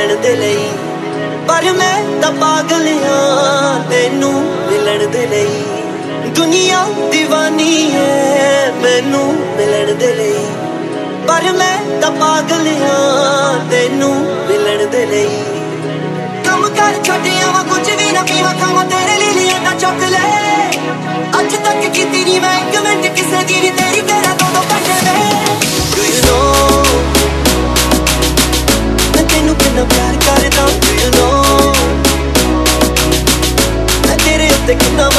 मिलन दे लई, पर मैं तां पागल हां तेनू मिलन दे लई। दुनिया दीवानी है मैनू मिलन दे लई, पर मैं तां पागल हां तेनू मिलन दे लई। कम कर छड्डिया वा कुछ भी ना पीवा खावां तेरे लिए लियांदा चॉकलेट, अज तक कीती नी मैं एक मिंट किसे दी वी तेरी करा दो घंटे में। Do you know मैं तेनू कितना प्यार करदा, do you know मैं तेरे उत्ते कितना